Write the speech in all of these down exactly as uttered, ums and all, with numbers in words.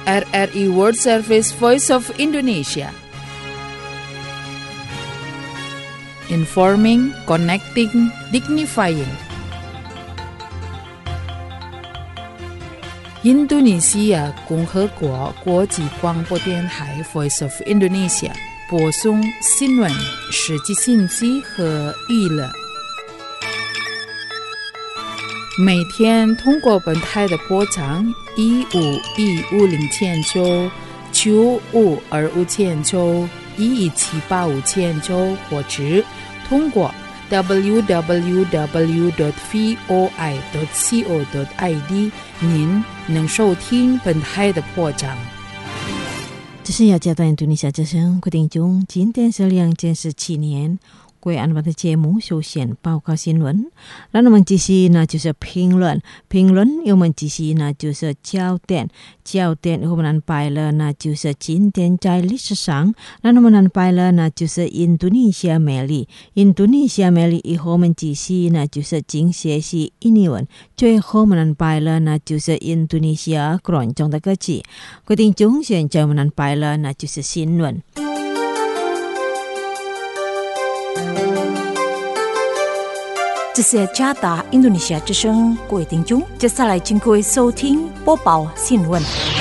R R I World Service Voice of Indonesia. Informing, connecting, dignifying.印度尼西亚共和国国际广播电台 Voice of Indonesia 播送新闻、实际信息和娱乐。每天通过本台的波长一五一五零千九、九五二五千九、一一七八五千九，或者通过 double-u double-u double-u dot voi dot co dot i d 您能收听本台的波长。 这是雅加达印度尼西亚之声，各位听众，今天是两千十七年。各位安排的节目首先报告新闻，那我们继续呢就是评论，评论我们继续呢就是焦点，焦点我们安排了呢就是今天在历史上，那我们安排了呢就是印度尼西亚美丽，印度尼西亚美丽以后我们继续呢就是经学习英文，最后我们安排了呢就是印度尼西亚观众的歌曲。各位听众，现在我们安排了呢就是新闻。 这是加达印度尼西亚之声，各位听众，接下来请各位收听播报新闻。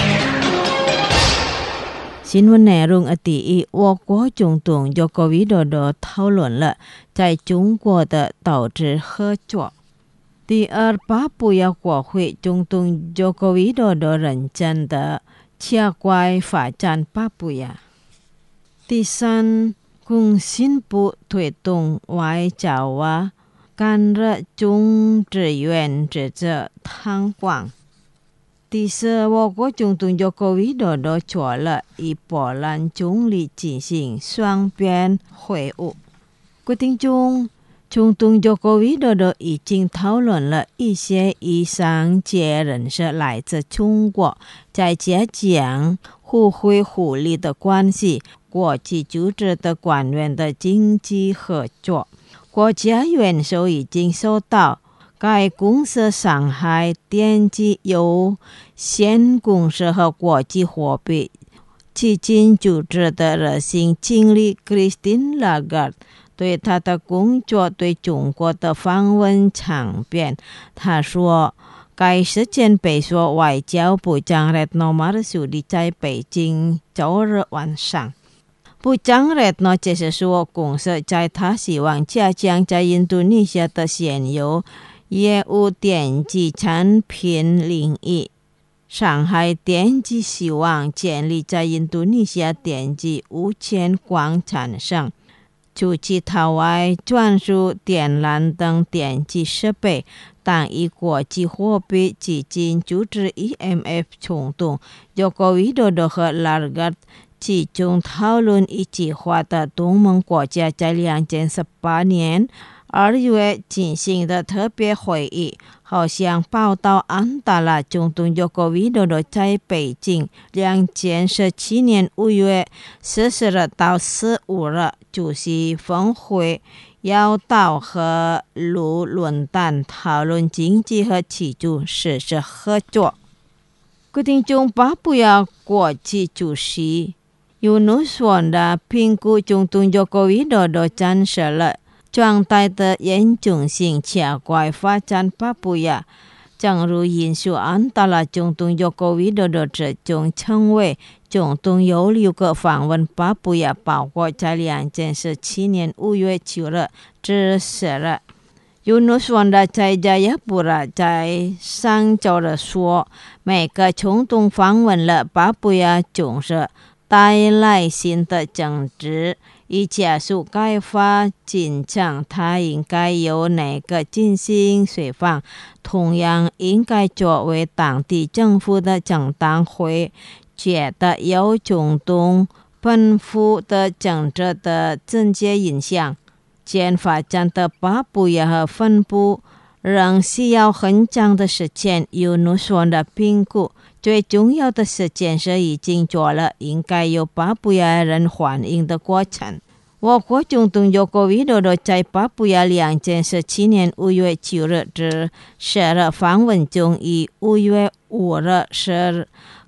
新闻内容的第一，我国总统佐科维多多讨论了在中国的投资合作。第二，巴布亚国会总统佐科维多多认真的加快发展巴布亚。第三，共进步推动外交啊干热中志愿者者探访。第四，我国总统佐科维多多做了与波兰总理进行双边会晤。各位听众，总统佐科维多多已经讨论了一些以上届人士来自中国在加强互惠互利的关系，国际组织的官员的经济合作。国家元首已经收到该公司上海电机有限公司和国际货币基金组织的热心经理 Christine Lagarde 对他的工作对中国的访问强辩。他说，该事件被说外交部长 Retno Marsudi 在北京周日晚上。部长 Retno 解释说，公司在他希望加强在印度尼西亚的现有业务电机产品领域。上海电机希望建立在印度尼西亚电机无线广场上，除其他外专属电缆等电机设备，但以国际货币基金组织 I M F 冲动，佐科维多多和 Lagarde集中讨论一计划的东盟国家在两千十八年二月进行的特别会议。好像报道安达拉总统佐科维多多在北京两千十七年五月十四日到十五日主席峰会要道和路论坛，讨论经济和技术实施合作。各位听众，巴布亚国际主席尤努斯旺的评估总统佐科维多多展示了状态的严重性，加快发展巴布亚。正如印度安达拉总统佐科维多多这种称谓，总统有六个访问巴布亚，包括在两千十七年五月九日至十日。尤努斯旺的在加亚布拉在上周日说，每个总统访问了巴布亚总是带来新的政治，以加速开发进程。他应该由哪个进行随访，同样应该作为当地政府的正当会觉得有总统本府的政治的直接影响。现发展的巴布亚和分布仍需要很长的时间。尤努斯旺的评估，最重要的是建设已经做了，应该由巴布亚人欢迎的过程。我国总统佐科维多多在巴布亚两千十七年五月九日至十日访问中，以五月五日十日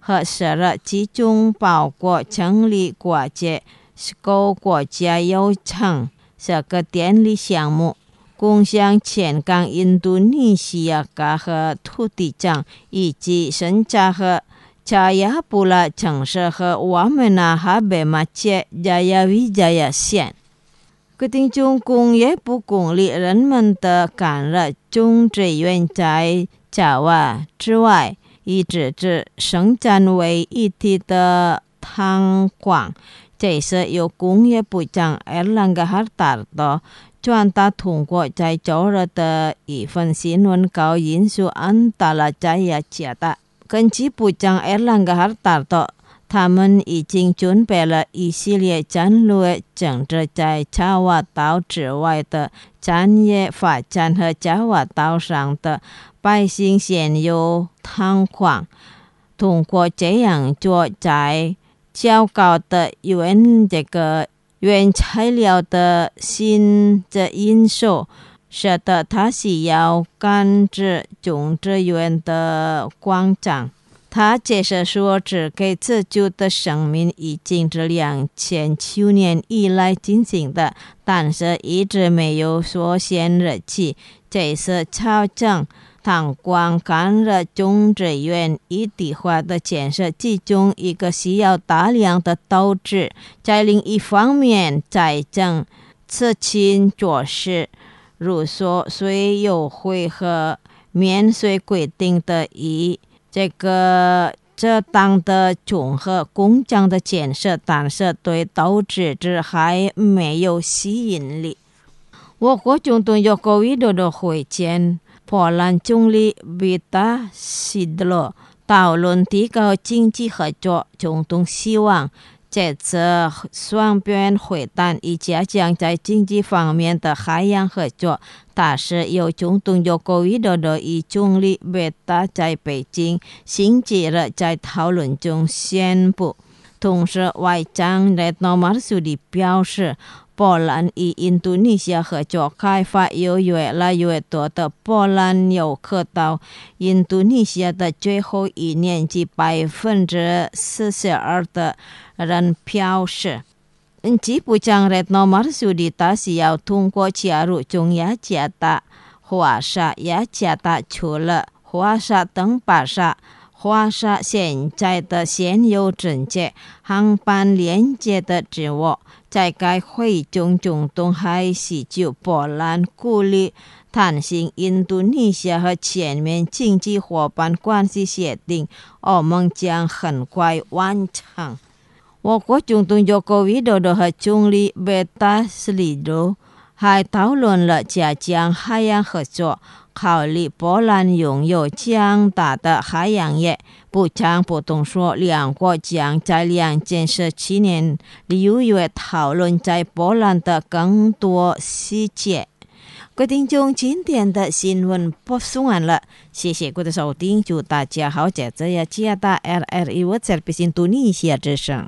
和十二其中包括成立国际十个国家有成十个电力项目，共向前港印度尼西亚和土地上以及新加和查亚布拉城市和瓦梅纳哈贝马切加亚维加亚县。决定中工业不鼓励人们的干热种植园在加瓦之外，以支持生产为一体的炭矿。这是由工业部长埃兰格哈达的传达通过在周日的一份新闻稿引述安达拉加亚加达。根据部长埃兰格哈达的，他们已经准备了一系列战略政治在加瓦岛之外的产业发展和加瓦岛上的百姓现有炭矿。通过这样做，在较高的原这个原材料的新的因素，使得它需要赶制种植园的广场。他解释说，只给自救的生命已经是两千九年以来进行的，但是一直没有所显日期。这是超正炭矿干热种植园一体化的建设其中一个需要大量的投资。在另一方面，财政刺激措施，如说税优惠和免税规定的以这个这当的综合工厂的建设，但是对投资者还没有吸引力。我国总统尤科维多多会见波兰总理维达西德罗，讨论提高经济合作。总统希望这次双边会谈以加强在经济方面的海洋合作。但是由总统尤科维多多与总理维达在北京星期日在讨论中宣布。同时，外长列诺马尔苏里表示，波兰与印度尼西亚合作开发有越来越多的波兰游客到印度尼西亚的最后一年及百分之四十二的人表示，基部长列诺马尔苏里他需要通过加入中雅加达、华沙、雅加达，除了华沙等巴沙。华沙现在的现有政界航班连接的之外，在该会议中，总统还希求波兰鼓励谈成印度尼西亚和全面经济伙伴关系协定，欧盟将很快完成。我国总统尤科维多多和总理维达斯里多还讨论了加强海洋合作。考虑波兰拥有强大的海洋业，部长不同说，两国将在两千十七年六月讨论在波兰的更多细节。各位听众，今天的新闻播送完了，谢谢各位的收听，祝大家好，接着要加大 R R I 我这边印度尼西亚之声。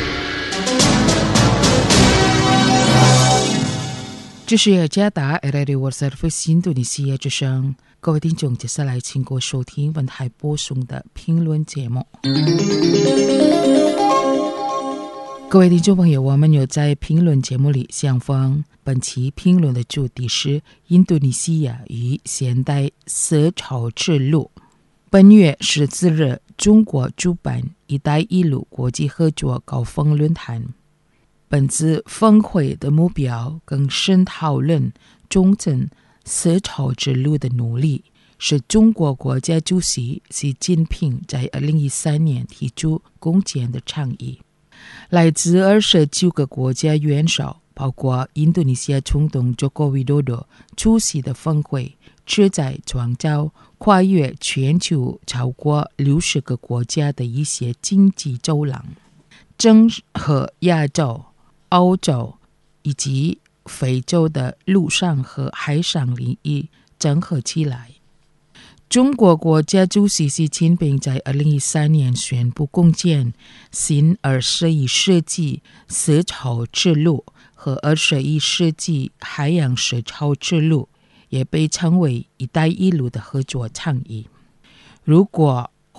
这是雅加达 R R I 我这边印度尼西亚之声。各位听众，接下来请各位收听文台播送的评论节目。各位听众朋友，我们有在评论节目里相逢。本期评论的主题是印度尼西亚与现代丝绸之路。本月十四日，中国主办“一带一路”国际合作高峰论坛。本次峰会的目标更深讨论中正丝绸之路的努力，是中国国家主席习近平在二零一三年提出共建的倡议。来自二十九个国家元首，包括印度尼西亚总统佐科维多多出席的峰会，旨在创造跨越全球超过六十个国家的一些经济走廊，整合亚洲、欧洲以及非洲的陆上和海上领域整合起来。中国国家主席习近平在二零一三年宣布共建新二十一世纪丝绸之路和二十一世纪海洋丝绸之路，也被称为“一带一路”的合作倡议。如果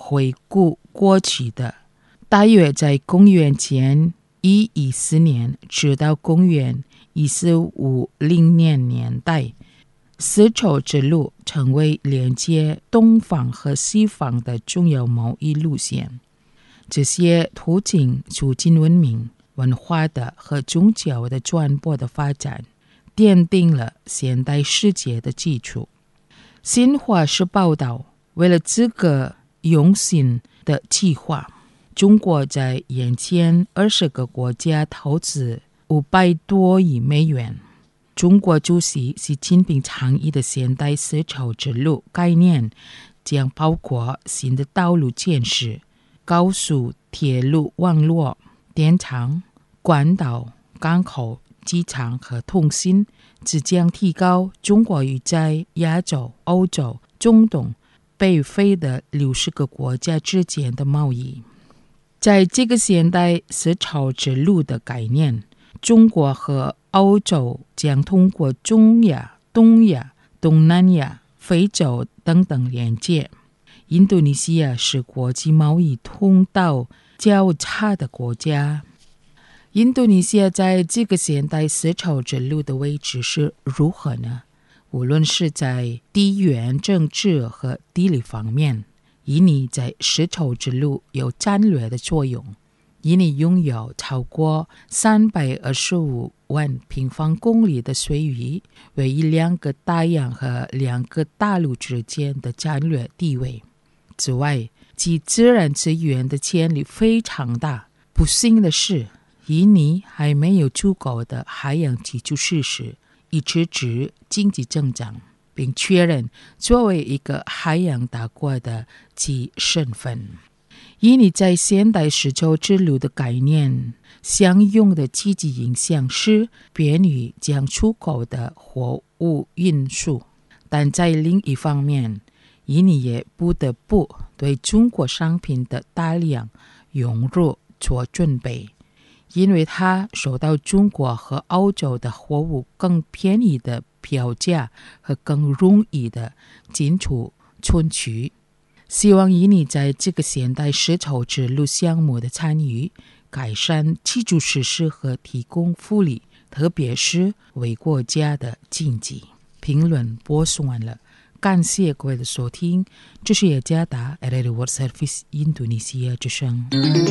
回顾过去的。大约在公元前一一四年直到公元一四五零年年代，丝绸之路成为连接东方和西方的重要贸易路线。这些途径促进文明、文化的和宗教的传播的发展，奠定了现代世界的基础。新华社报道，为了这个用心的计划，中国在眼前二十个国家投资五百多亿美元。中国主席习近平倡议的现代丝绸之路概念将包括新的道路建设、高速铁路网络、电厂、管道、港口、机场和通信，这将提高中国与在亚洲、欧洲、中东、北非的六十个国家之间的贸易。在这个现代丝绸之路的概念，中国和欧洲将通过中亚、东亚、东南亚、非洲等等连接。印度尼西亚是国际贸易通道较差的国家。印度尼西亚在这个现代丝绸之路的位置是如何呢？无论是在地缘政治和地理方面，印尼在丝绸之路有战略的作用。印尼拥有超过三百二十五万平方公里的水域，位于两个大洋和两个大陆之间的战略地位。此外，其自然资源的潜力非常大。不幸的是，印尼还没有足够的海洋基础设施以支持经济增长，并确认作为一个海洋大国的其身份。印尼在现代丝绸之路的概念相用的积极影响是便于将出口的货物运输，但在另一方面，印尼也不得不对中国商品的大量涌入做准备，因为它受到中国和欧洲的货物更便宜的票价和更容易的进出村区。希望印尼在这个现代丝绸之路项目的参与，改善基础设施和提供福利，特别是为国家的经济。评论播送完了，感谢各位的收听，这是雅加达 R R World Service 印度尼西亚之声。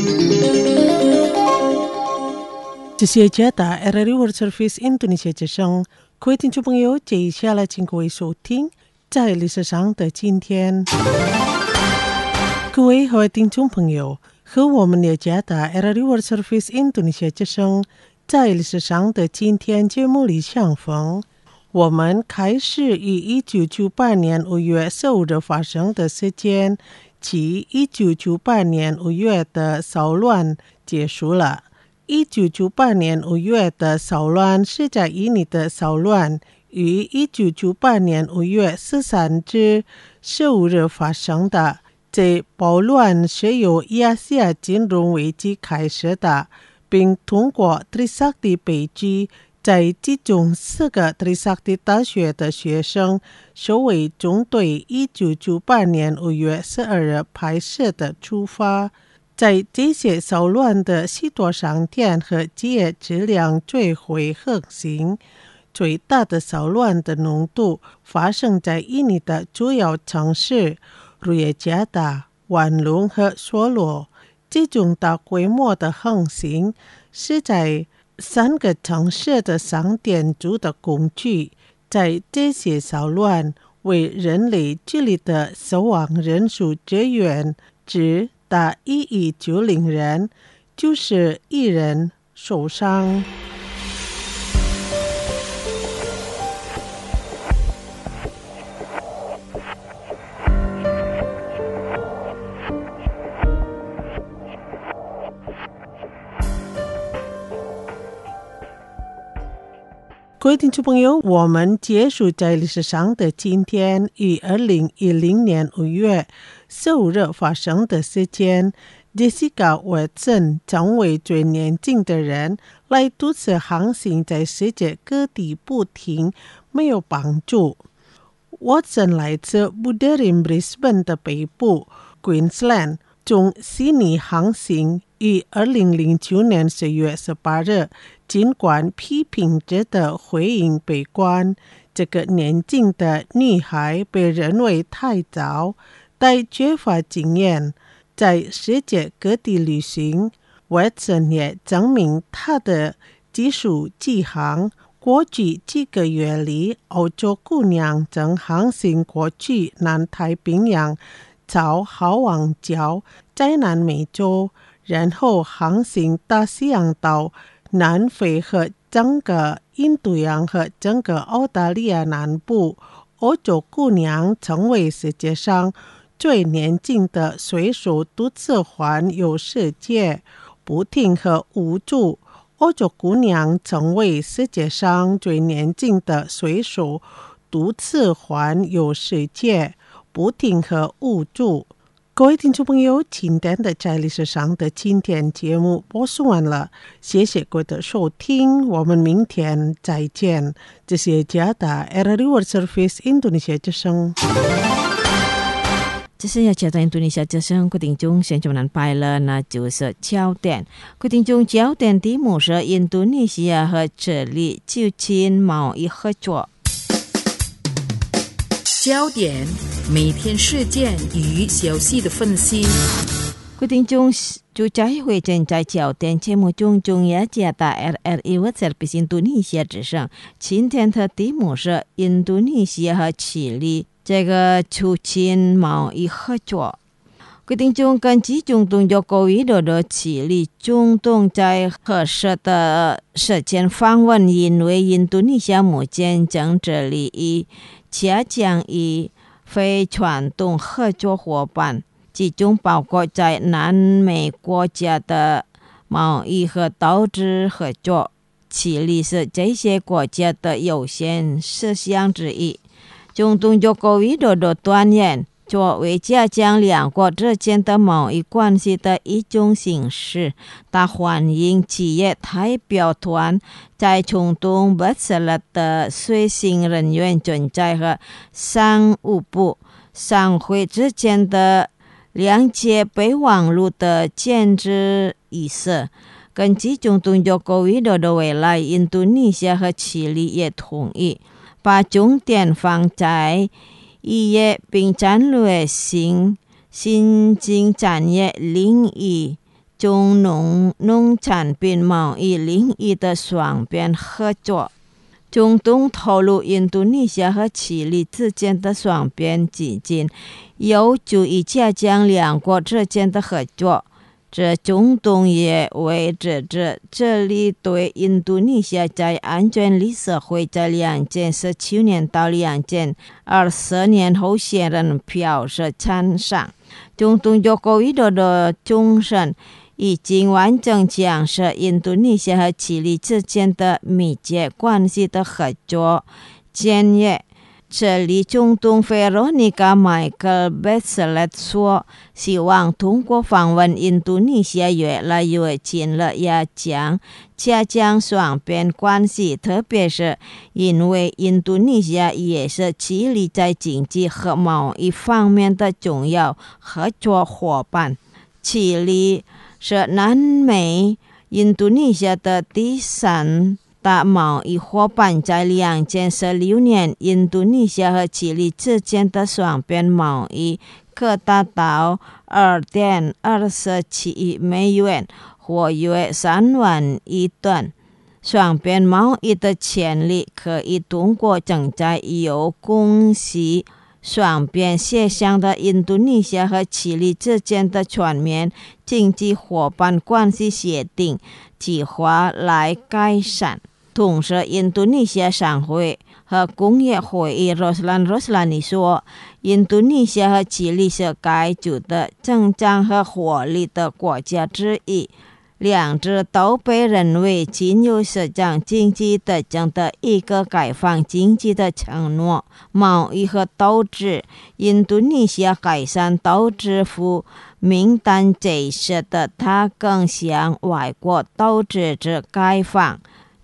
这是雅加达 R R World Service 印度尼西亚之声。各位听众朋友，接下来请各位收听在历史上的今天。各位和听众朋友，和我们雅加达 R R World Service 印度尼西亚之声在历史上的今天节目里相逢。我们开始于一九九八年五月十五日发生的事件，及一九九八年五月的骚乱结束了。一九九八年五月的骚乱是在印尼的骚乱于一九九八年五月十三至十五日发生的。这暴乱是由亚细亚金融危机开始的，并通过 Trisakti 北极在其中四个 Trisakti 大学的学生作为中对一九九八年五月十二日拍摄的出发。在这些骚乱的许多商店和企业质量最为横行，最大的骚乱的浓度发生在印尼的主要城市如雅加达、万隆和梭罗。这种大规模的横行是在三个城市的商店主的工具。在这些骚乱为人类治理的死亡人数之远至达一亿九零人，就是一人受伤。各位听众朋友，我们结束在历史上的今天于二零一零年五月十五日发生的事件。Jessica Watson 成为最年轻的人来独自航行在世界各地不停，没有帮助。Watson 来自 Buderim Brisbane 的北部， Queensland 从悉尼航行于二零零九年十月十八日，尽管批评者的回应悲观，这个年轻的女孩被认为太早，但缺乏经验，在世界各地旅行。Watson 也证明她的技术极强。过去几个月里，欧洲姑娘正航行过去南太平洋，朝好望角，在南美洲，然后航行大西洋到南非和整个印度洋和整个澳大利亚南部。欧洲姑娘成为世界上最年轻的水手独自环游世界，不停和无助。欧洲姑娘成为世界上最年轻的水手，独自环游世界，不停和无助。各位听众朋友，今天的在历史上的今天节目播送完了，谢谢各位的收听，我们明天再见。这是加达 R R I World Service Indonesia 之声。 这是要交到印度尼西亚之声，各位听众现在能拜了，那就是焦点。各位听众，焦点题目是印度尼西亚和这里就近贸易合作。 焦点每天事件与消息的分析。 各位听众，就在会正在焦点节目中，中央加大 R R I World Service 印度尼西亚之声。今天的题目是印度尼西亚和智利这个促进贸易合作。各位听众，根据中东有高维度的智利中东在合适的时间访问，因为印度尼西亚目前正致力于加强与非传统合作伙伴，其中包括在南美国家的贸易和投资合作。智利是这些国家的优先事项之一。中东有高维度的断言，作为加强两国之间的贸易关系的一种形式，他欢迎企业代表团在中东巴塞勒的随行人员存在和商务部商会之间的连接备忘录的建制仪式。根据中东有高维度的未来，印度尼西亚和智利也同意把重点放在渔业并战略性新兴产业领域中农农产品贸易领域的双边合作。中东透露，印度尼西亚和智利之间的双边基金有助于加强两国之间的合作。这中东也为指着这里对印度尼西亚在安全理事会在两千十七年到两千二十年候选人表示赞赏。中东有高维度的重申已经完整讲述印度尼西亚和智利之间的密切关系的合作建议。这里中东菲罗尼卡迈克尔贝斯勒说，希望通过访问印度尼西亚越来越近了也将加强双边关系，特别是因为印度尼西亚也是智利在经济和贸易方面的重要合作伙伴。智利是南美印度尼西亚的第三大贸易伙伴，在两千十六年，印度尼西亚和智利之间的双边贸易可达到 二点二七亿美元，或约三万亿吨。双边贸易的潜力可以通过正在有共识双边协商的印度尼西亚和智利之间的全面经济伙伴关系协定计划来改善。同时，印度尼西亚商会和工业会议 Roslan Roslani 说，印度尼西亚和智利是该组的增长和活力的国家之一，两者都被认为仅有市场经济特征的一个开放经济的承诺。贸易和投资，印度尼西亚改善投资负名单这时的他更向外国投资者开放。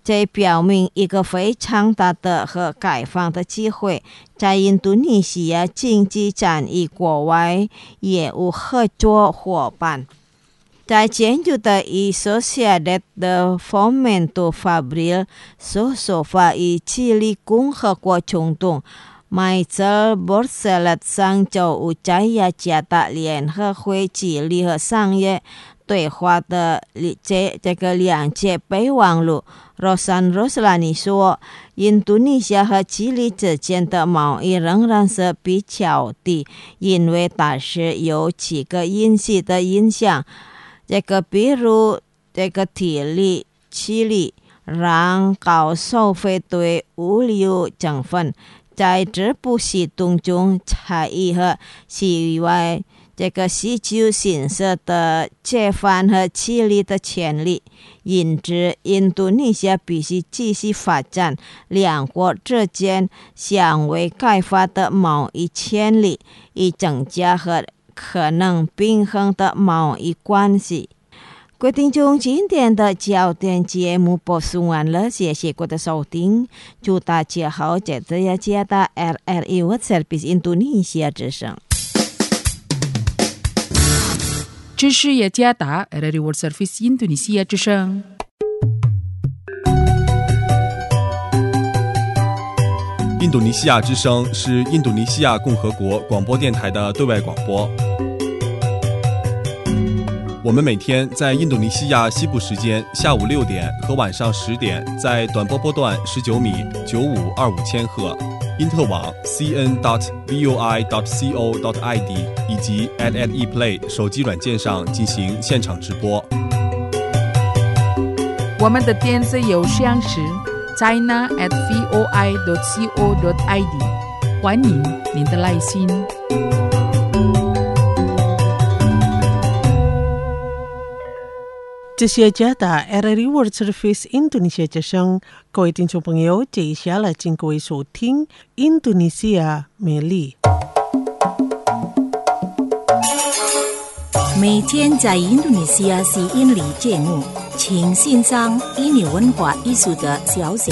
这表明一个非常大的和开放的机会，在印度尼西亚经济展与国外业务合作伙伴。在前就的以 Sociedad de Fomento Fabril 所首发以智利共和国总统迈泽尔·博塞勒上周五在雅加达联合会智利和商业对话的这这个两届备忘录 Rosan Roslani 说，印度尼西亚和智利之间的贸易仍然是比较低，因为它是有几个因素的影响。这个比如这个体力、气力、让高收费对物流成分，在这部系统中差异和西外这个需求形式的切换和气力的潜力，因此印度尼西亚必须继续发展两国之间相互开发的贸易潜力，以增加和可能平衡的贸易关系。各位听众，今天的焦点节目播送完了，谢谢各位的收听，祝大家好，这次要加大 R R I World Service 印度尼西亚之声。 这是雅加达 R R I World Service 印度尼西亚之声。 印度尼西亚之声是印度尼西亚共和国广播电台的对外广播。我们每天在印度尼西亚西部时间下午六点和晚上十点，在短波波段十九米九五二五千赫、因特网 c n dot voi dot co dot i d 以及 at at ePlay 手机软件上进行现场直播。 我们的电子邮箱是 china at voi dot co dot i d， 欢迎您的来信。 这些加大 R R I World Service 印度尼西亚之声，各位听众朋友，接下来请各位收听印度尼西亚美丽。 每天在印度尼西亚是印尼节目，请欣赏印尼文化艺术的消息。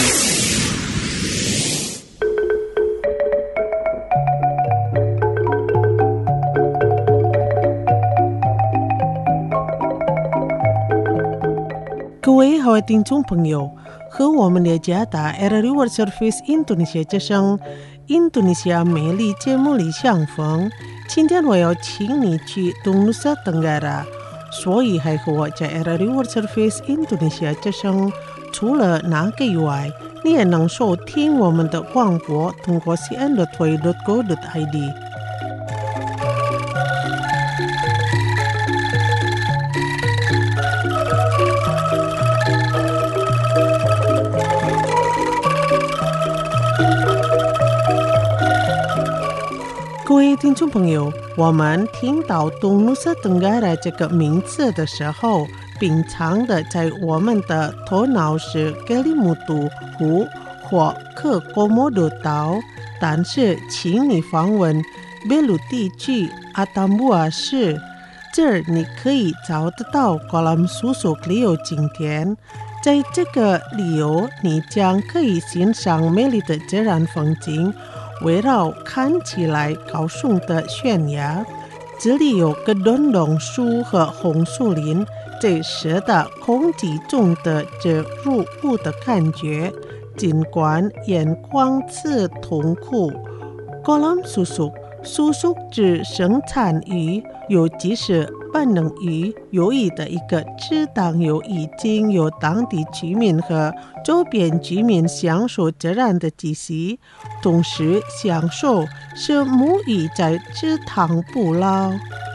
各位好，听众朋友，和我们的加大 R R I World Service 印度尼西亚之声印度尼西亚美丽节目里相逢。今天我要请你去东努萨登嘎拉，所以还和我在 R R I World Service 印度尼西亚之声。除了那个以外，你也能收听我们的广播，通过 c n dot voi dot go dot i d。各位听众朋友，我们听到东努萨登嘎拉这个名字的时候，平常的在我们的头脑是格里木杜湖或克国莫杜岛，但是请你访问贝鲁地区阿达姆瓦市，这儿你可以找得到高兰叔叔旅游景点。在这个旅游，你将可以欣赏美丽的自然风景，围绕看起来高耸的悬崖，这里有个灯笼树和红树林，这使得空气中的这入雾的感觉，尽管眼光是痛苦。高兰叔叔叔叔只生产于有即是本能于由于的一个适当有已经有当地居民和周边居民享受自然的气息，同时享受是母语在池塘捕捞。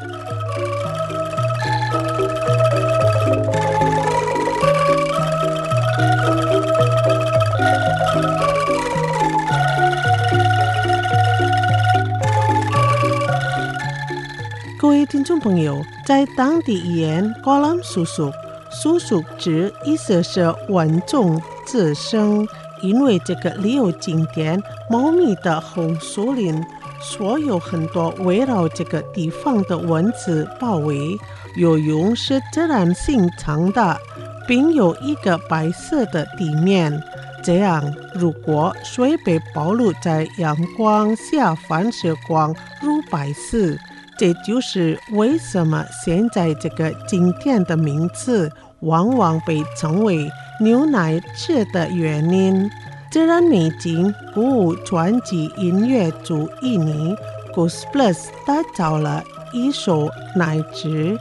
各位听众朋友，在当地语言，高兰叔叔叔叔指意思是稳重自生，因为这个旅游景点茂密的红树林，所有很多围绕这个地方的文字包围。游泳是自然性强的， 并有一个白色的地面。这样，如果水被暴露在阳光下反射光如白色，这就是为什么现在这个景点的名字往往被称为牛奶池的原因。这让美景鼓舞专辑音乐主印尼 Ghost Plus 打造了一首奶池。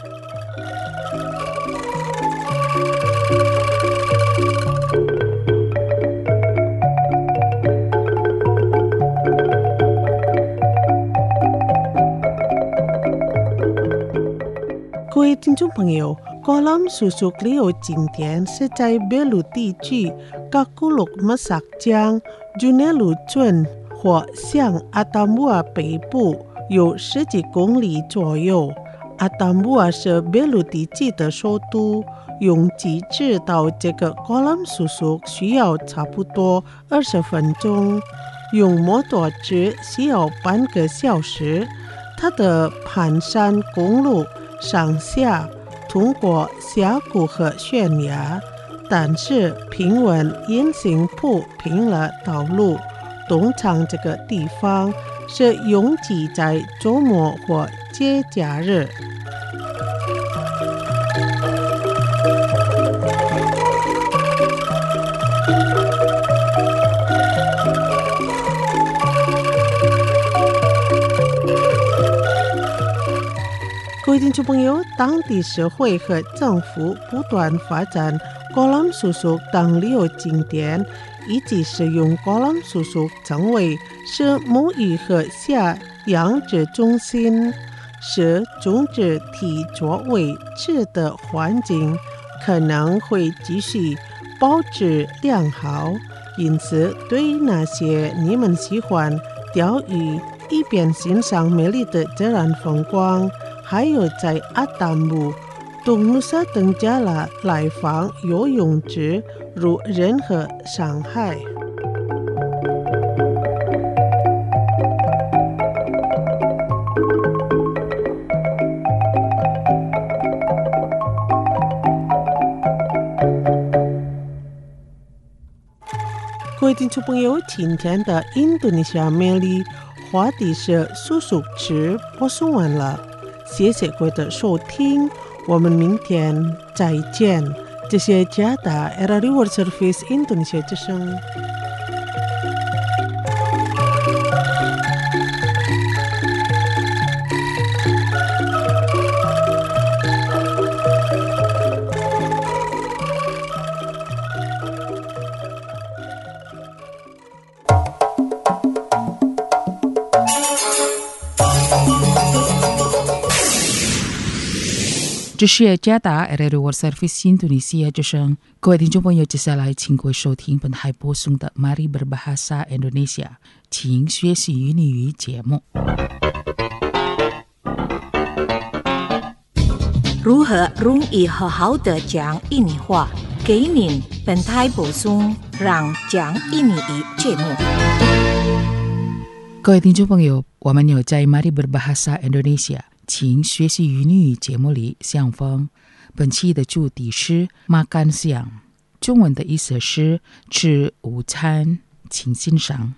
各位听众朋友，哥伦叔叔旅游景点是在贝鲁地区噶古鲁马萨江、朱内鲁村或向阿达姆亚北部有十几公里左右。阿达姆亚是贝鲁地区的首都，用机车到这个哥伦叔叔需要差不多二十分钟，用摩托车需要半个小时。它的盘山公路上下通过峡谷和悬崖，但是平稳阴行铺平了道路。通常这个地方是拥挤在周末或节假日。各位听众朋友，当地社会和政府不断发展哥伦叔叔当旅游景点，以及使用哥伦叔叔成为是母语和下养殖中心，使种植体作为吃的环境可能会继续保持良好。因此，对那些你们喜欢钓鱼一边欣赏美丽的自然风光，还有在阿达姆、东努沙等家了来访游泳池如任何伤害。各位听众朋友，今天的印度尼西亚美丽话题是叔叔池播送完了。谢谢各位的收听，我们明天再见。这是加达 R R I World Service Indonesia 之声。 这是加达 R R I World Service Indonesia 之声，各位听众朋友，接下来请各位收听本台播送的 Mari Berbahasa Indonesia 请学习印尼语节目。 如何容易好好的讲印尼话？给您本台播送让讲印尼语节目。 各位听众朋友，我们有在 Mari Berbahasa Indonesia请学习印尼语节目里相逢。本期的主题是 makan siang， 中文的意思是吃午餐，请欣赏。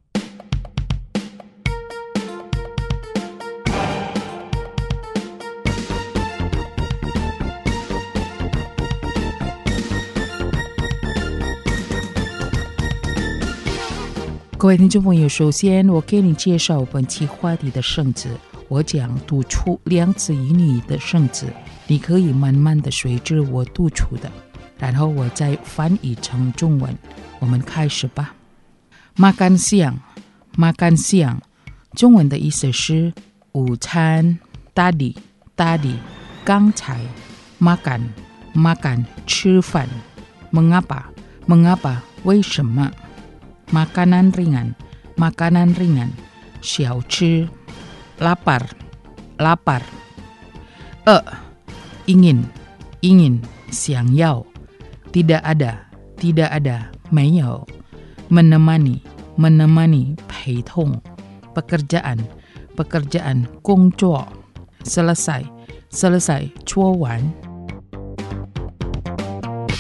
各位听众朋友，首先我给你介绍本期话题的生词。我将读出两次印尼语的生词，你可以慢慢的随着我读出的，然后我再翻译成中文。我们开始吧。makan siang， makan siang， 中文的意思是午餐。tadi tadi， 刚才。makan makan， 吃饭。mengapa mengapa， 为什么。makanan ringan makanan ringan， 小吃。lapar lapar， 呃 ingin ingin， 想要。tidak ada tidak ada， 没有。menemani menemani， 陪同。pekerjaan pekerjaan， 工作。selesai selesai， 说完。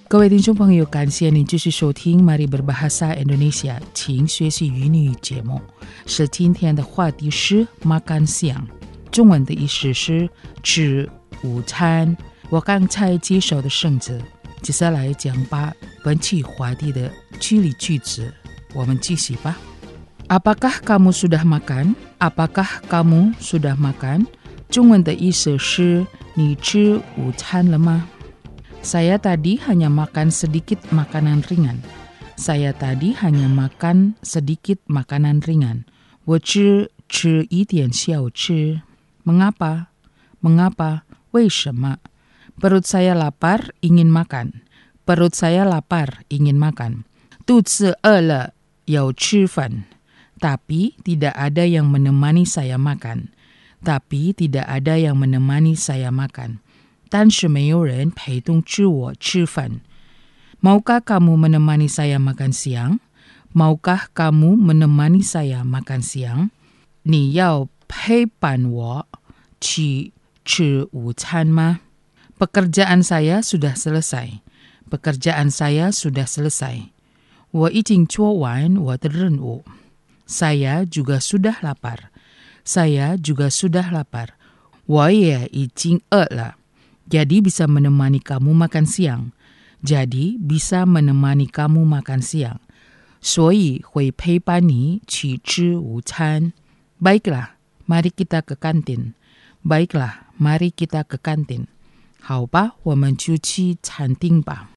各位听众朋友，感谢您继续收听 Mari Berbahasa Indonesia 请学习语女节目。是今天的话题是 makan siang， 中文的意思是吃午餐。我刚才介绍的圣旨，接下来讲吧本期话题的句里句子，我们继续吧。Apakah kamu sudah makan? Apakah kamu sudah makan? 中文的意思是你吃午餐了吗？ Saya tadi hanya makan sedikit makanan ringan. Saya tadi hanya makan sedikit makanan ringan. 我只吃一点小吃。 Mengapa? Mengapa? 为什么？ Perut saya lapar, ingin makan. Perut saya lapar, ingin makan. 肚子饿了，要吃饭。 Tapi tidak ada yang menemani saya makan. Tapi tidak ada yang menemani saya makan. 但是没有人陪同着我吃饭。 Maukah kamu menemani saya makan siang? Maukah kamu menemani saya makan siang? 你要陪伴我去吃午餐吗？ Pekerjaan saya sudah selesai. Pekerjaan saya sudah selesai. 我已经做完我的任务。 Saya juga sudah lapar. Saya juga sudah lapar. 我也已经饿了。 Jadi bisa menemani kamu makan siang. Jadi bisa menemani kamu makan siang. 所以会陪伴你去吃午餐。 Baiklah, mari kita ke kantin. Baiklah, mari kita ke kantin. 好吧，我们就去餐厅吧。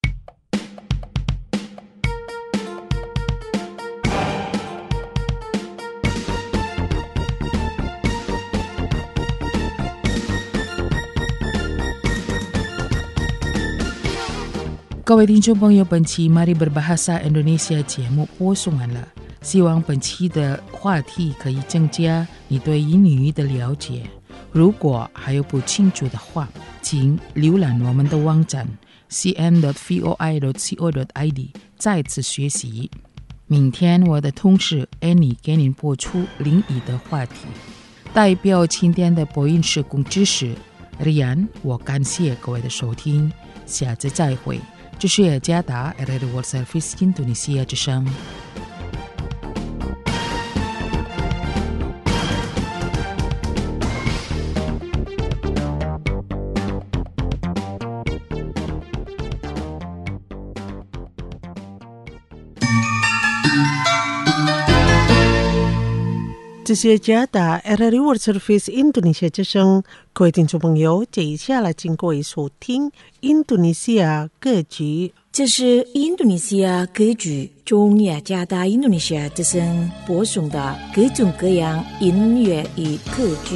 各位听众朋友，本期 Mari Berbahasa Indonesia 节目播送完了，希望本期的话题可以增加你对英语的了解。如果还有不清楚的话，请浏览我们的网站 c n dot voi dot co dot i d 再次学习。明天我的同事 Annie 给您播出另一的话题。代表今天的播音室工知识 Rian， 我感谢各位的收听，下次再会。 这是雅加达 R R World Service Indonesia 之声。 这是加达 R R World Service Indonesia 之声，各位听众朋友，接下来请各位收听印度尼西亚歌剧。 这是印度尼西亚歌剧中雅加达印度尼西亚之声播送的各种各样音乐与歌剧。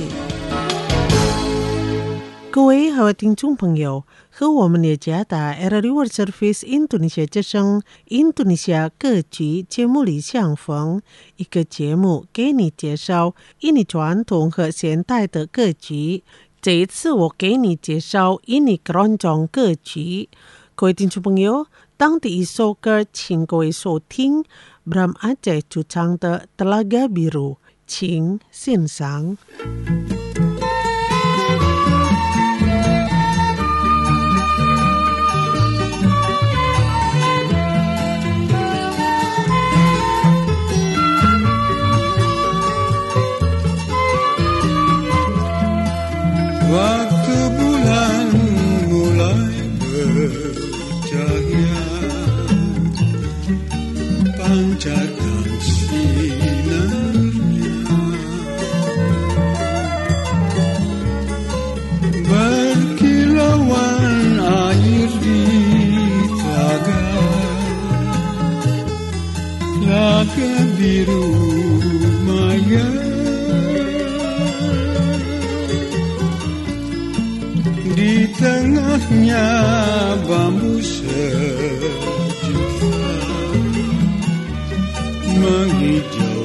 各位好，听众朋友，和我们雅加达 R R World Service Indonesia 之声印度尼西亚歌剧节目里相逢，一个节目给你介绍印尼传统和现代的歌剧。这一次我给你介绍印尼各种歌曲。各位听众朋友，当第一首歌请各位收听 Bram Aceh 主唱的 Telaga Biru， 请欣赏。 Waktu bulan mulai bercahaya, pancarkan sinarnya, berkilauan air di telaga, telaga biru maya. Di tengahnya bambu sejuta menghijau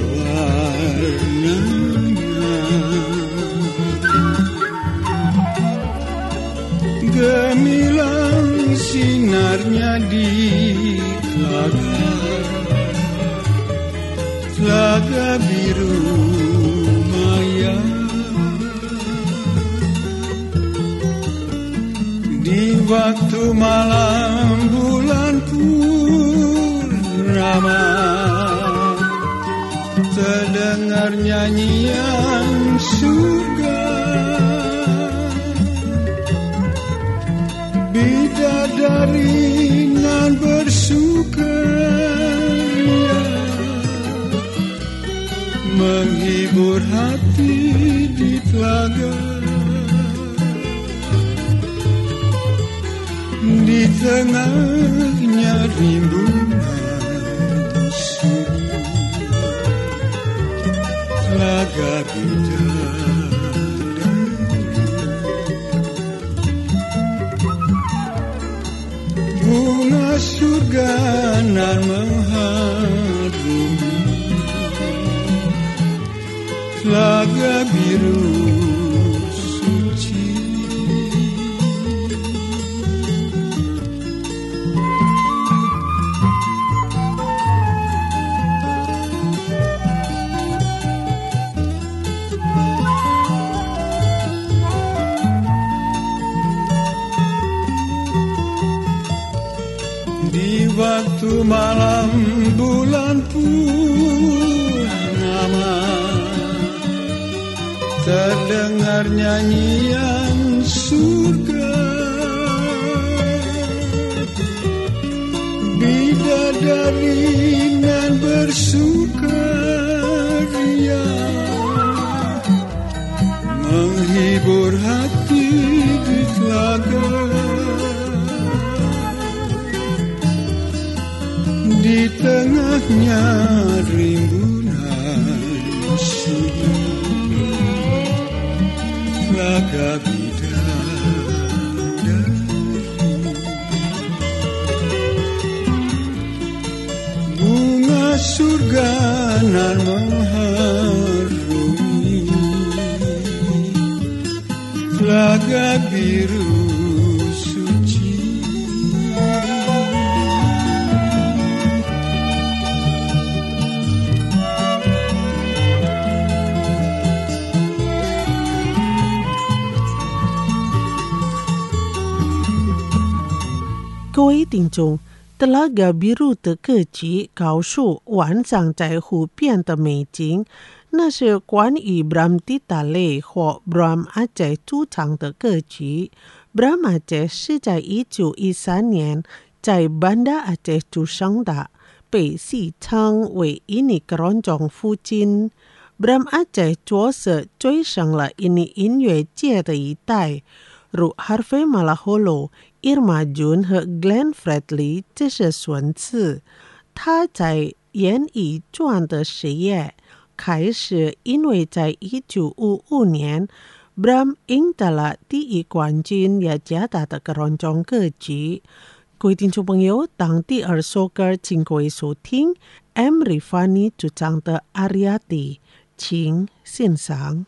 warnanya, gemilang sinarnya di telaga, telaga biru maya. Di waktu malam bulan purnama, terdengar nyanyian surga. Bidadari nan bersukaria, menghibur hati di telaga. Di tengahnya rimbunan sunyi, telaga bidadari. Bunga surga nan mengharumi, telaga biru suci. Di waktu malam bulan purnama, terdengar nyanyian surga. Bidadari nan bersukaria, menghibur hati di telaga. Di tengahnya rimbunan sunyi, telaga bidadari. Bunga surga nan mengharumi, telaga biru suci. 各位听众，Telaga Biru的歌曲告诉晚上在湖边的美景，那是关于 Bram Titale 或 Bram Aceh 主唱的歌曲。Bram Aceh 是在一九一三年在 Banda Aceh 出生的，被戏称为印尼各种父亲。Bram Aceh 着实追上了印尼音乐界的一代，如 Harvey Malakholo、Irma Jun 和 Glenn Fredly 这些孙子。他在演艺圈的事业开始，因为在一九五五年 Bram 赢得了第一冠军雅加达的各种歌曲。各位听众朋友，当第二首歌请各位收听 M. Rifani 主唱的 Ariati， 请欣赏。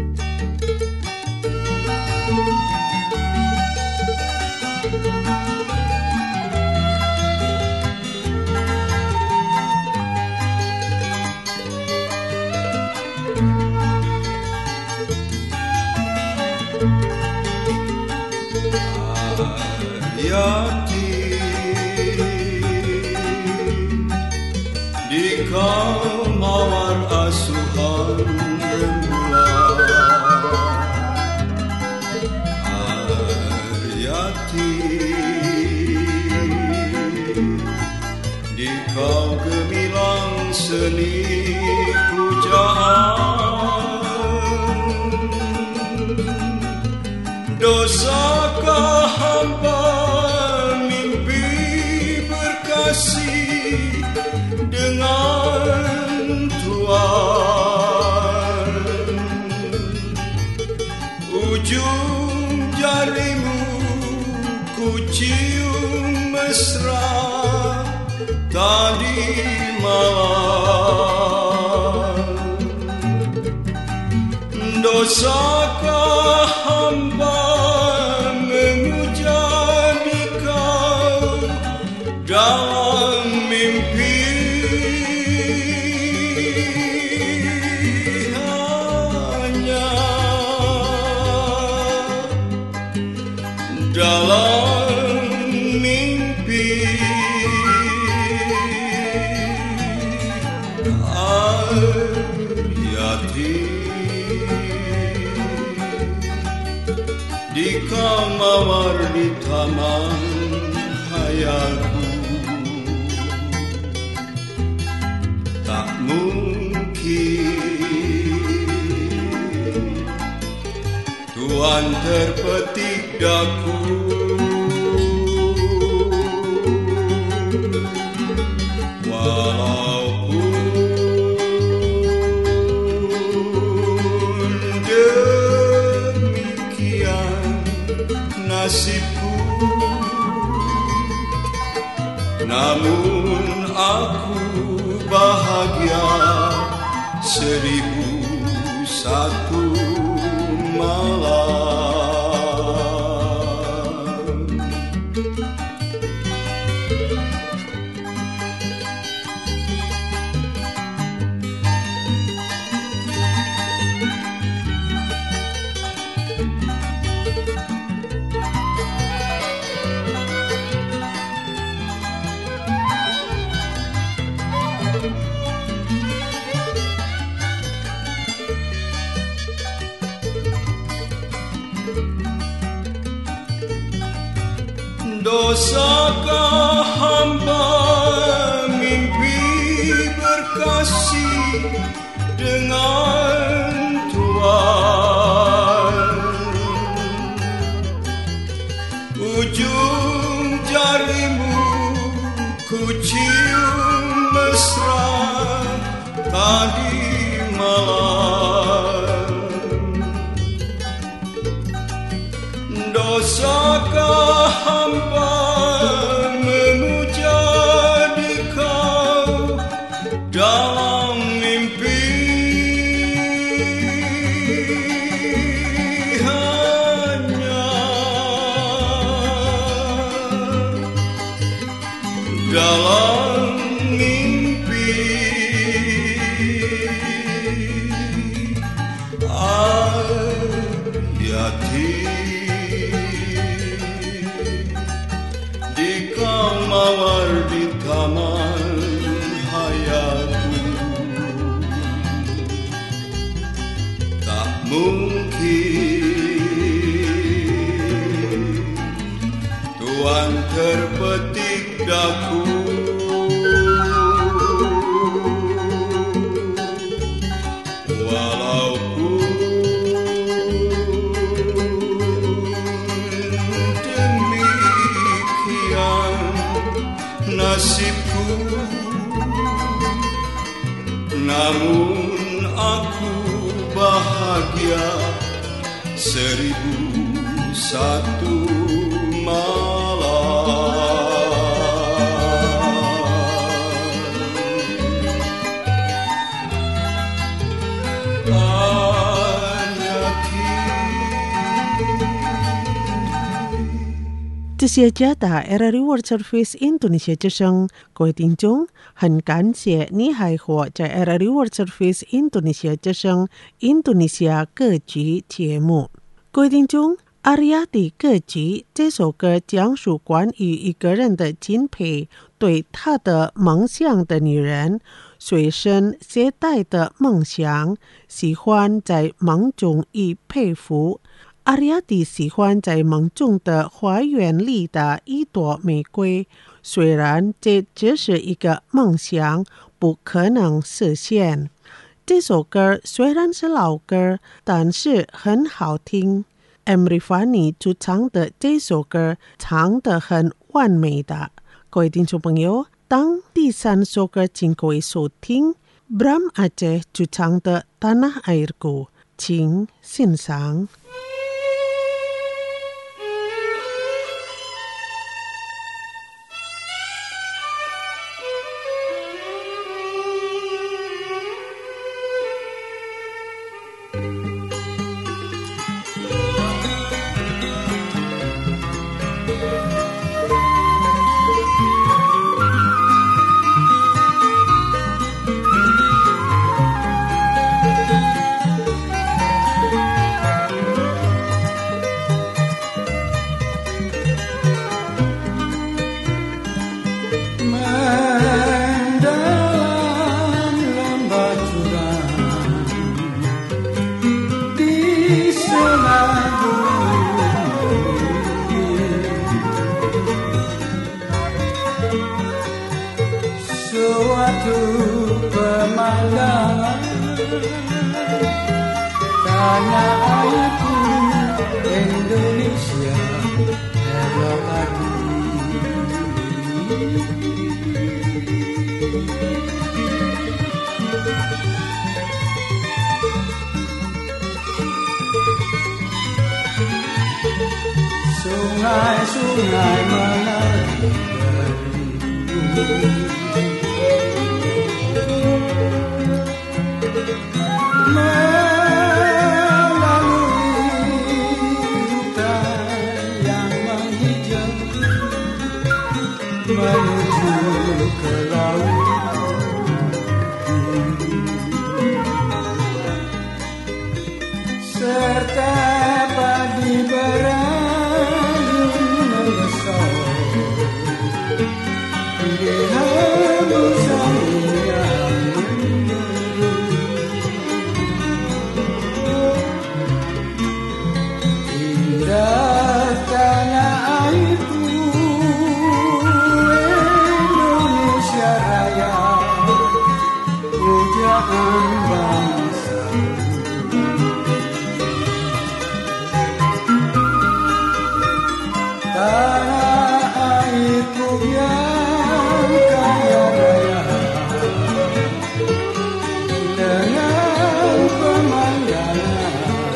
Ariati, di kamar asuhan rembulan. Ariati, di kau gemilang seni pujaan. Dosakah hamba mimpi berkasih dengan Tuhan? Ujung jarimu ku cium mesra tadi malam. Dosakah hamba memuja kau dalam mimpi? Hanya dalam hati di kau mawar di taman hayalku. Tak mungkin Tuhan terpetik daku. Nasibku, namun aku bahagia seribu satu malam. Dosakah hamba mimpi berkasih dengan Tuhan? Ujung jarimu ku cium mesra tadi malam. Dosakah hamba memuja di kau dalam mimpi? Hanya dalam mimpi. Ayati mawar di taman hayatku. Tak mungkin Tuhan terpetik daku. Walaupun nasibku, namun aku bahagia seribu satu malam. 这些家的 R R I World Service Indonesia 之声，各位听众，很感谢你还活在 R R I World Service Indonesia 之声印度尼西亚歌剧节目。各位听众，阿里亚的歌剧这首歌讲述关于一个人的敬佩，对他的梦想的女人，随身携带的梦想，喜欢在梦中以佩服。阿里亚蒂喜欢在梦中的花园里的一朵玫瑰，虽然这只是一个梦想，不可能实现。这首歌虽然是老歌，但是很好听。M. Rifani 主唱的这首歌唱得很完美的。各位听众朋友，当第三首歌请各位收听 Bram Aceh 主唱的 Tanah Airku， 请欣赏。 Suatu pemandangan tanah airku Indonesia elok hati. Sungai-sungai mengalir dariku, menuju ke laut, serta padi berayun membesar di hembusan yang menyeru. Indah tanah airku pujaan bangsa. Tanah airku yang kaya raya dengan pemandangan.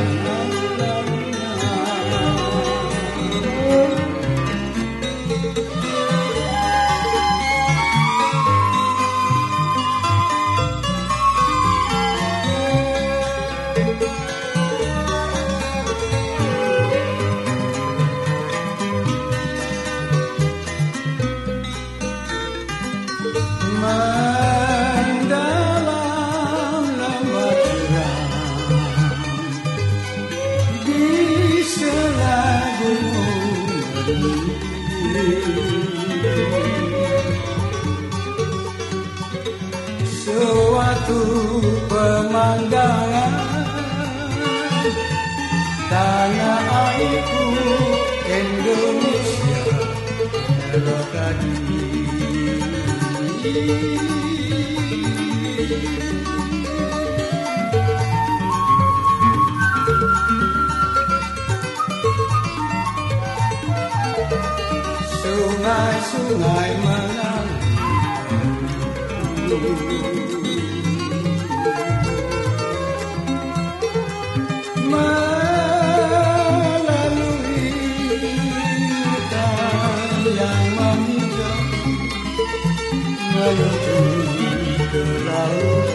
Mendalam lembah curam di sela gunung suatu pemandangan tanah airku Indonesia elok hati. Sungai-sungai mengalir melalui hutan yang menghijau menuju ke laut,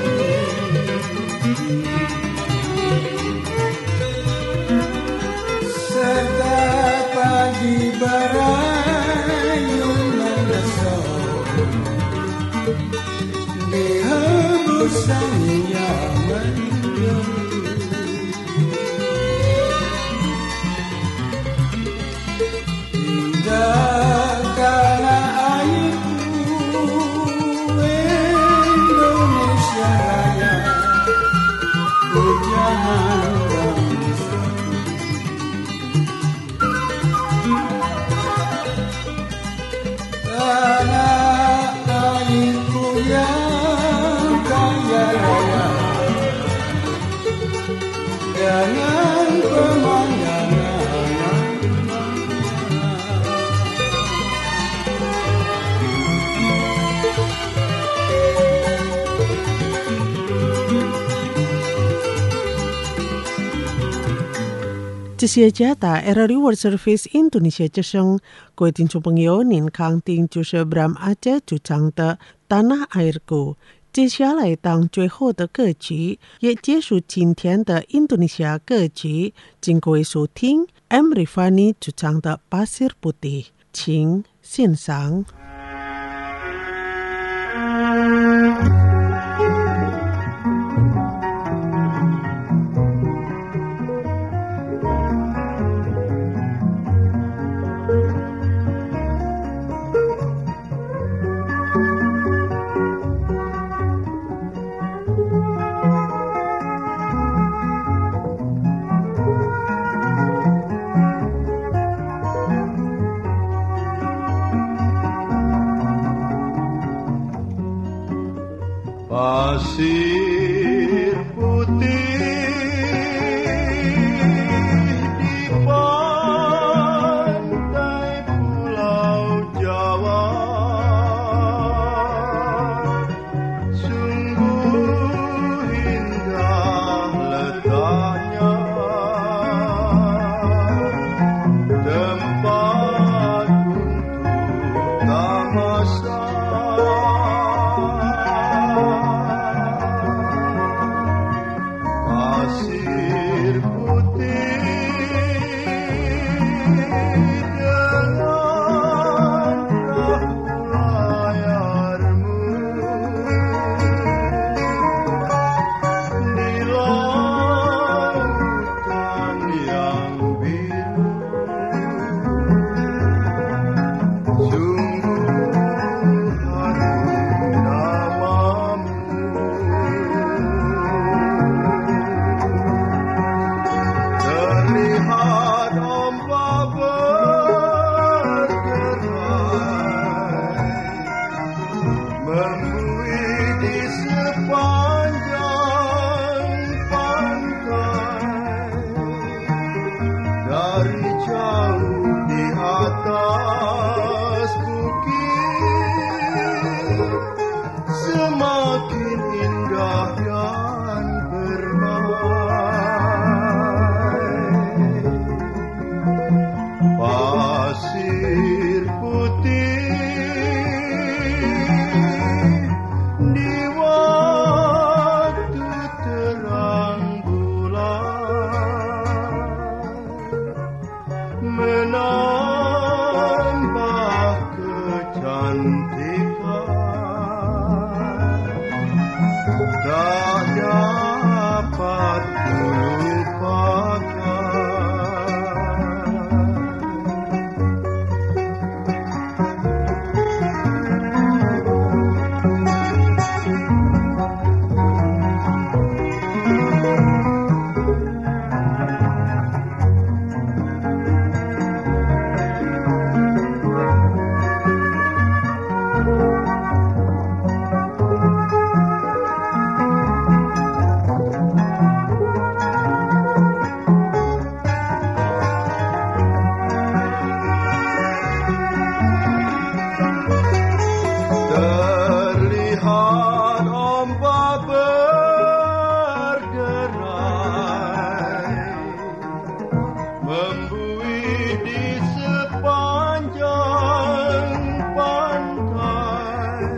serta pagi berayun mendesok di hembusan yang menyeru. Indah tanah airku Indonesia Raya, pujaan bangsa. Tanah airku yang kaya raya dengan pemandangan. 这些家打 R R I World Service Indonesia 之声，各位听众朋友，您刚听就是 Bram Aceh 主唱的《Tanah Airku》。接下来当最后的歌曲，也结束今天的印度尼西亚歌曲，请各位收听 M. Rifani 主唱的《Pasir Putih》，请欣赏。 Pasir putih di pantai Pulau Jawa, sungguh indah letaknya, tempat untuk tamasya. Pasir putih dengan perahu layarmu di lautan yang biru, sungguh harum namamu. Terlihat ombak bergerai, membuih di sepanjang pantai. Dari jauh di atas bukit, semakin indah dan bermai. Pasir putih di waktu terang bulan, menambah kecantikan, tak dapat kulupakan. Terlihat ombak bergerai, membuih di sepanjang pantai.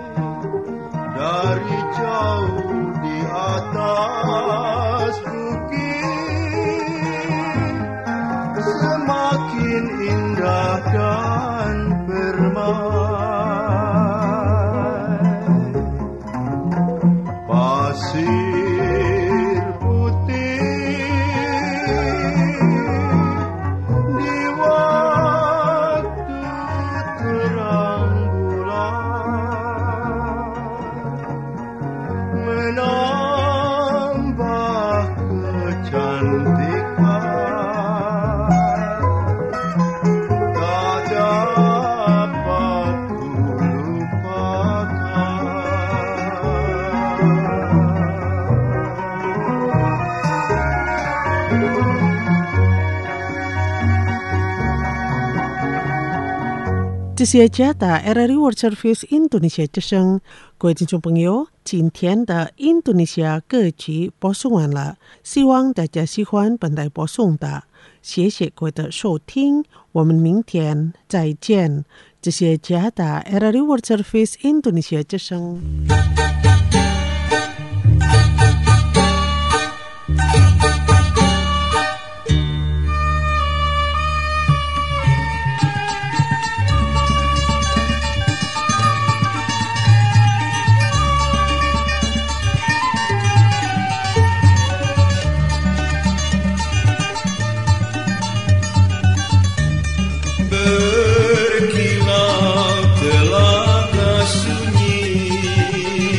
Dari jauh di atas bukit, semakin indah dan permai. Pasir putih di waktu terang bulan, menambah kecantikan, tak dapat kulupakan. 这些家的 R R I World Service 印度尼西亚之声，各位听众朋友，今天的印度尼西亚歌曲播送完了，希望大家喜欢本台播送的，谢谢各位的收听，我们明天再见。这些家的 R R I World Service 印度尼西亚之声。 Berkilau telaga sunyi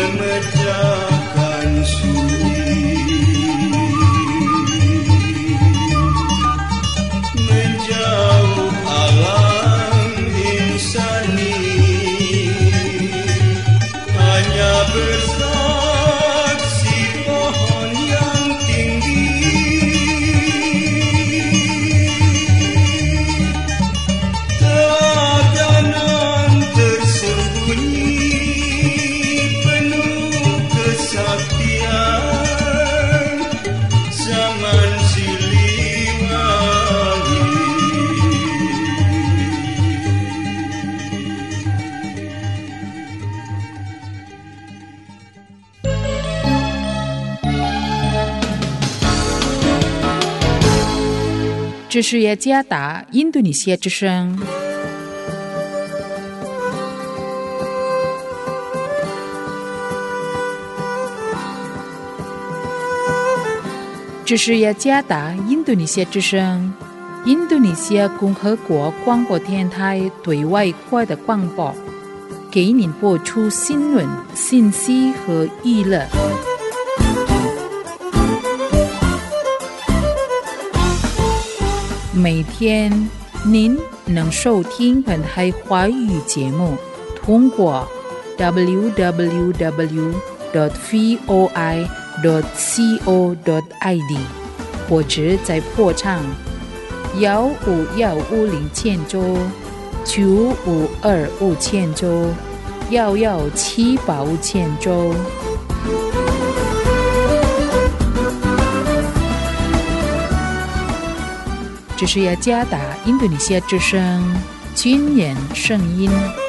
memecahkan sunyi, menjauh alam insani, hanya bersaksi pohon yang tinggi. Teladan tersembunyi penuh kesaktian, zaman Siliwangi. 这是雅加达印度尼西亚之声。这是雅加达印度尼西亚之声，印度尼西亚共和国广播电台对外国的广播，给您播出新闻、信息和娱乐。每天您能收听本台华语节目，通过 double-u double-u double-u dot voi dot co dot i d 或者在破唱幺五幺五零千州九五二五千州幺幺七八五千州。这是雅加达印度尼西亚之声军人声音。